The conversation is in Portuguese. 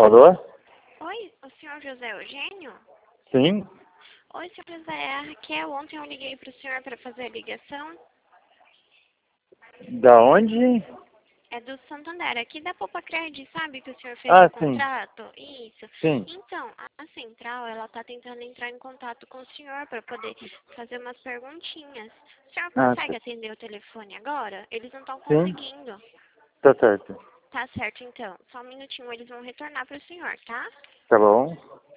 Alô? Oi, o senhor José Eugênio? Sim? Oi, senhor José, é a Raquel. Ontem eu liguei para o senhor para fazer a ligação. Da onde? É do Santander, aqui da Poupa Cred, sabe que o senhor fez Ah, o sim. contrato? Isso. Sim. Então, a central, ela tá tentando entrar em contato com o senhor para poder fazer umas perguntinhas. O senhor Ah, consegue atender o telefone agora? Eles não estão sim. conseguindo. Tá certo. Tá certo, então. Só um minutinho, eles vão retornar para o senhor, tá? Tá bom.